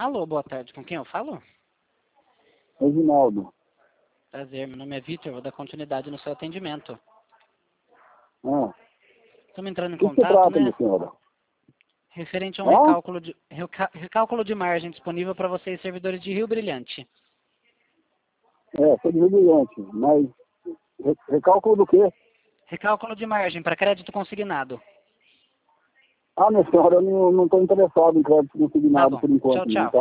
Alô, boa tarde. Com quem eu falo? Reginaldo. Prazer, meu nome é Vitor, vou dar continuidade no seu atendimento. Ah, Estamos entrando em o que se contato, trata, né? minha senhora? Referente a um Ah? recálculo de margem disponível para vocês, servidores de Rio Brilhante. Sou de Rio Brilhante, mas recálculo do quê? Recálculo de margem para crédito consignado. Ah, minha senhora, eu não estou interessado em crédito Tá consignado bom. por Tchau, enquanto, não, tchau. tá?